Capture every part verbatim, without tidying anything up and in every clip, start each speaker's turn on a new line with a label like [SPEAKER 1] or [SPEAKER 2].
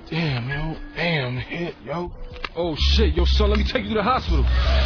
[SPEAKER 1] Damn, yo. Damn, hit, yo. Oh, shit. Yo, son, let me take you to the hospital.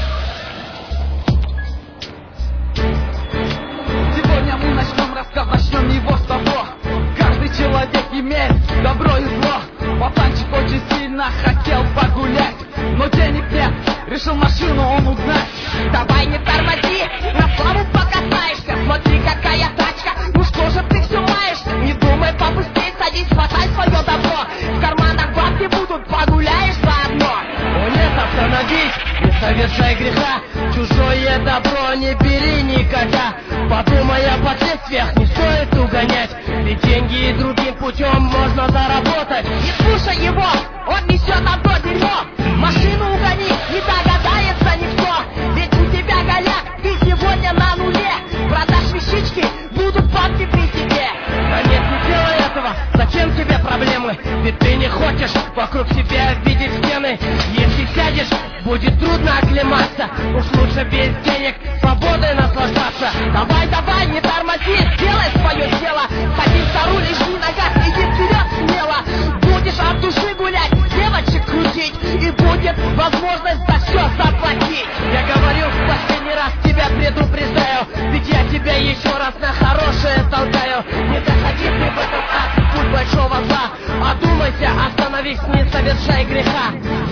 [SPEAKER 2] Сегодня мы начнем рассказ, начнем его с того. Каждый человек имеет добро и зло. Пацанчик очень сильно хотел погулять, но денег нет, решил машину он угнать.
[SPEAKER 3] Давай не тормози, на славу покатаешься. Смотри, какая тачка, ну что же ты все маешься? Не думай, побыстрей садись, хватай свое добро. В карманах бабки будут, погуляешь заодно.
[SPEAKER 4] О нет, остановись, не совершай греха. Чужое добро не бери никогда. Подумай о последствиях, не стоит угонять. Ведь деньги и другим путем можно заработать.
[SPEAKER 3] Не слушай его, он несет одно дерьмо. Машину угони, не догадается никто. Ведь у тебя голяк, ты сегодня на нуле. Продашь вещички, будут бабки при тебе.
[SPEAKER 4] Да нет, не делай этого, зачем тебе проблемы? Ведь ты не хочешь вокруг себя видеть стены. Если сядешь, будет трудно оклематься. Уж лучше без денег свободой наслаждаться.
[SPEAKER 3] Давай, давай, не тормози, делай свое дело. Садись за руль, жми на газ, иди вперед смело. Будешь от души гулять, девочек крутить, и будет возможность за все заплатить.
[SPEAKER 4] Я говорил в последний раз, тебя предупреждаю. Ведь я тебя еще раз на хорошее толкаю. Не заходи ты в этот ад, путь большого зла. Одумайся, остановись, не совершай греха.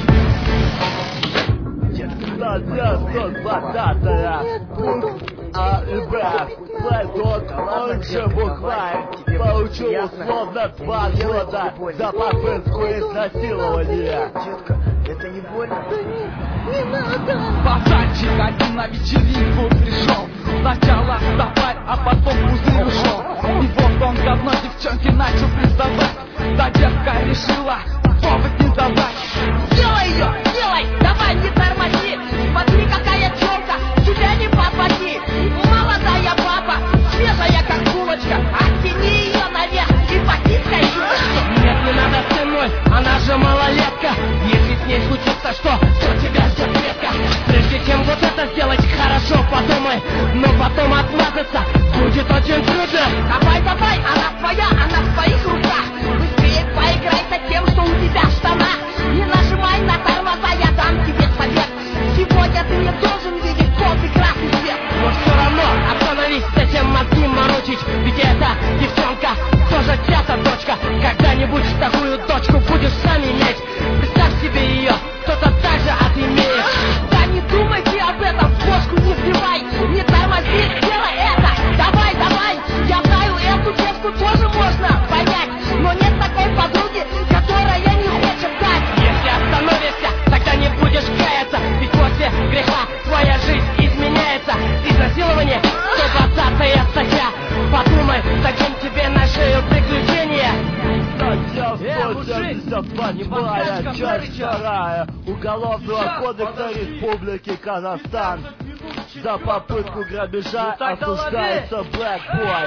[SPEAKER 5] двадцатая пункт А и Б. Тот, он же букварь, получил условно два года за попытку изнасилования.
[SPEAKER 6] Детка, это не больно?
[SPEAKER 2] Не надо! Пацанчик один на вечеринку пришел. Сначала давай, а потом пузырь ушел. И вот он давно девчонке начал приставать. Да девка решила повод не давать.
[SPEAKER 3] Сделай ее, сделай, давай не тормози. Смотри, какая челка, тебя не попади. Молодая баба, свежая как булочка. Оттяни ее наверх и потискай девочку.
[SPEAKER 4] Нет, не надо, сын мой, она же малолетка. Если с ней случится что, то тебя ждет ветка. Прежде чем вот это сделать, хорошо подумай. Но потом отмазаться будет очень трудно.
[SPEAKER 3] Давай, давай, она твоя, она в твоих руках. Быстрее поиграйся тем, что у тебя в штанах. Не нажимай на тормоза, я дам тебе совет. Сегодня ты не должен видеть тот и красный свет.
[SPEAKER 4] Но все равно остановись, зачем мозги морочить? Ведь эта девчонка тоже чья-то дочка. Когда-нибудь такую дочку будешь сам иметь. Представь себе ее, кто-то так же отымеет.
[SPEAKER 3] Да не думай ты об этом, бошку не вбивай. Не тормози, делай это. Давай, давай, я знаю, эту девку тоже можно понять. Но нет такой подруги, которая не хочет дать.
[SPEAKER 4] Если остановишься, тогда не будешь каяться. Ведь после греха твоя жизнь изменяется. Изнасилование, сто двадцатая статья. Подумай, зачем тебе на шею приключения?
[SPEAKER 5] Статья сто семьдесят восьмая, часть вторая Уголовного кодекса Республики Казахстан. За попытку грабежа осуждается Black Boy.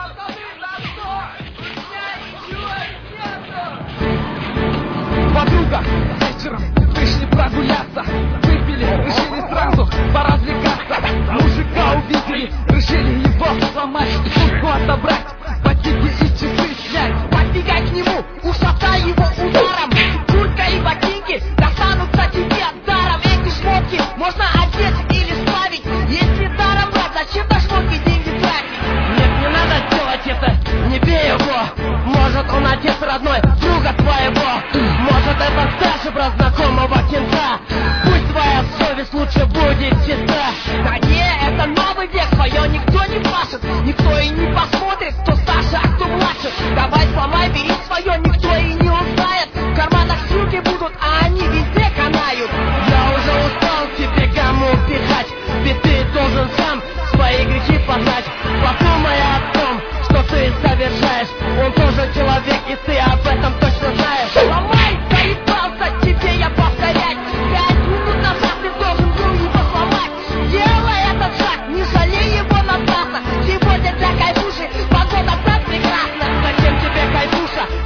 [SPEAKER 2] Подруга, вечером пришли прогуляться. Выпили, решили сразу поразвлекаться. Мужика увидели, решили его сломать. Сумку отобрать, ботинки и часы снять.
[SPEAKER 3] Подбегай к нему, ушатай его ударом. Куртка и ботинки достанутся тебе даром. Эти шмотки можно одеть или ставить. Если даром брать, зачем на шмотки деньги тратить?
[SPEAKER 4] Нет, не надо делать это, не бей его. Может, он отец родной друга твоего. Может, это старший брат знакомого кента. Пусть твоя совесть лучше будет чиста.
[SPEAKER 3] Да не, это новый век, свое никто не пашет. Никто и не посмотрит, кто старше, а кто младше. Давай сломай, бери свое, никто и не узнает. В карманах ссылки будут, а они везде канают.
[SPEAKER 4] Я уже устал тебе гамму пихать. Ведь ты должен сам свои грехи познать. Подумай о том, что ты совершаешь. Он тоже человек, и ты об этом точно знаешь.
[SPEAKER 3] Сломай, заебался, тебе я повторять. Пять минут назад ты должен был его сломать. Делай этот шаг, не жалей его напрасно. Сегодня для кайфуши погода так прекрасна.
[SPEAKER 4] Зачем тебе кайфуша?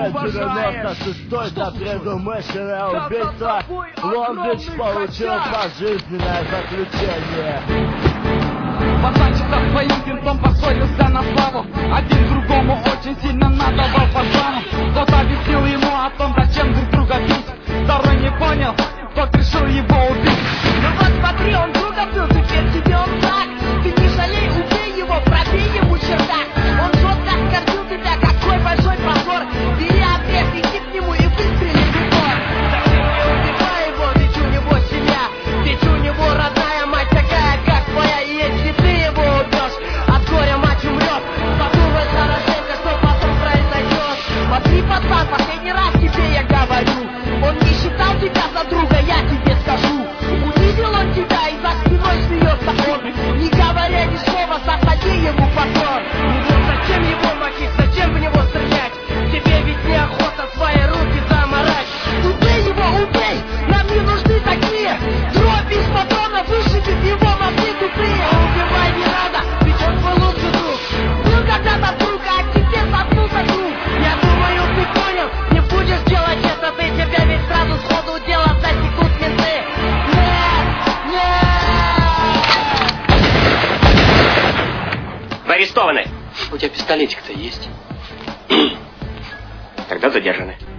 [SPEAKER 5] девяносто шестой за предумышленное убийство. Лондич получил пожизненное заключение.
[SPEAKER 2] Пацанчик со своим винтом поссорился на славу. Один другому очень сильно надавал по плану. Тот объяснил ему о том, зачем друг друга бить. Второй не понял, тот решил его убить.
[SPEAKER 3] Ну вот смотри, он друга бил, теперь тебе он враг. Ты не жалей, убей его, пробей ему чердак. Он жестко оскорбил тебя, какой большой позор. Бери обрез, иди к нему и выстрели в упор. Зачем не убивай его, ведь у него семья. Ведь у него родная мать такая, как твоя. И если ты его убьешь, от горя мать умрет. Подумай хорошенько, что потом произойдет. Смотри, пацан, последний раз тебе я говорю. Он не считал тебя за друга, я тебе скажу. Увидел он тебя и за спиной смеется он. Не говоря ни слова, засади ему патрон. Ну вот зачем его мочить, зачем в него стрелять? Тебе ведь неохота свои руки заморать. Убей его, убей, нам не нужны такие. Дробь из патрона вышибет его мозги тупые. Убивай не надо, ведь он твой лучший друг. Был когда-то друг, а теперь заткнулся круг. Я думаю, ты понял, не будешь делать это ты. Тебя ведь сразу сходу дело засекут менты. Нет, нет.
[SPEAKER 7] Вы арестованы. У тебя пистолетик-то есть? Тогда задержаны.